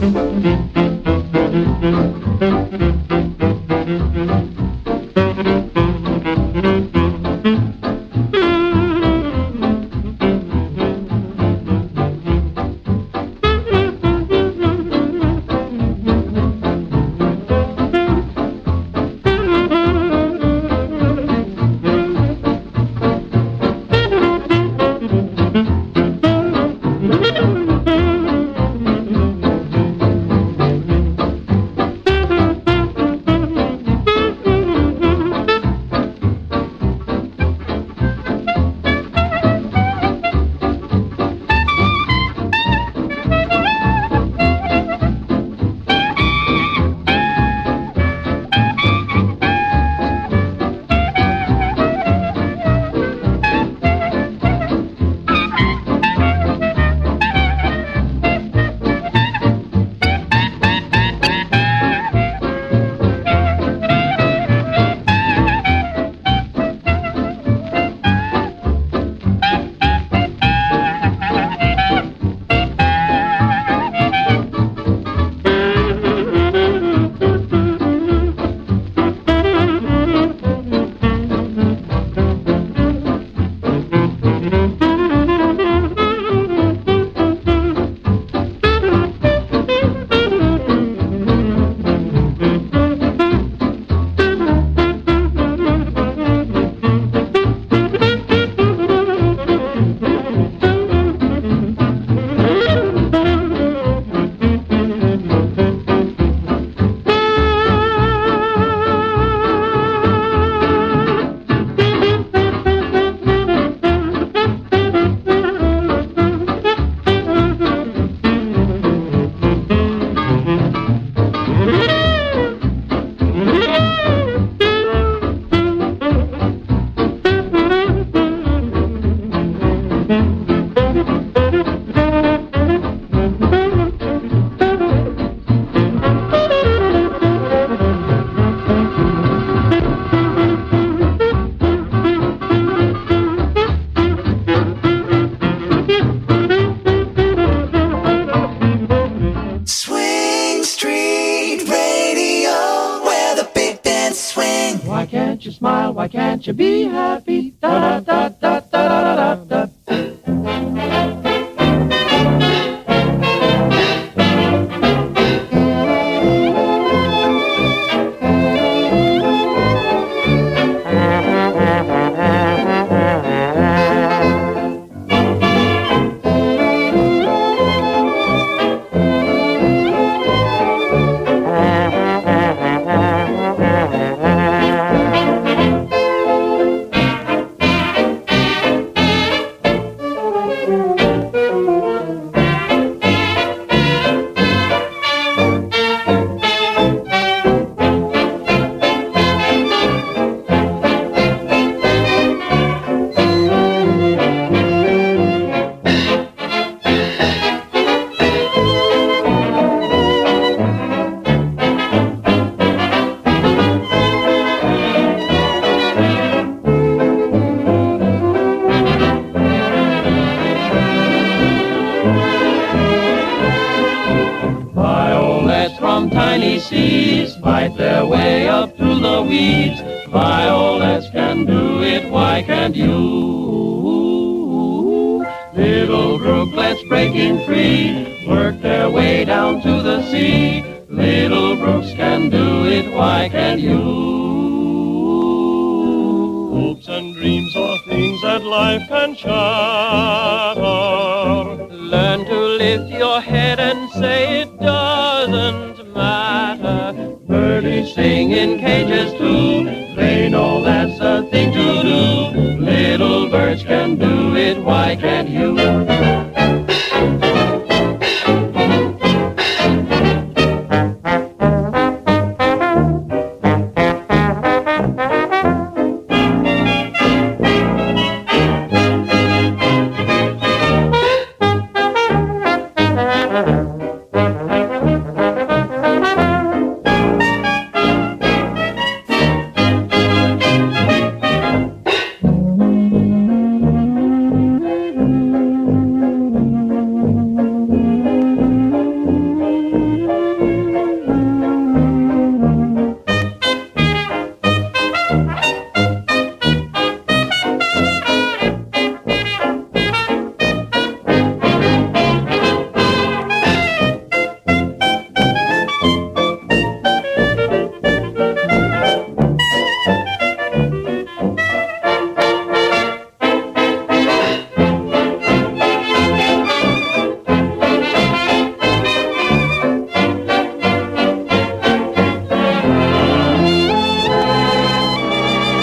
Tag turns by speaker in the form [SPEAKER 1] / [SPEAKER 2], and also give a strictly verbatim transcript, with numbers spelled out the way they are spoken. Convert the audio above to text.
[SPEAKER 1] Why can't you smile? Why can't you be happy? Da da da da da da da da. From tiny seeds fight their way up through the weeds. Violets can do it, why can't you? Little brooklets breaking free work their way down to the sea. Little brooks can do it, why can't you?
[SPEAKER 2] Hopes and dreams are things that life can shatter.
[SPEAKER 1] Learn to lift your head and say it doesn't matter. Birdies sing in cages too. They know that's a thing to do. Little birds can do it, why can't you?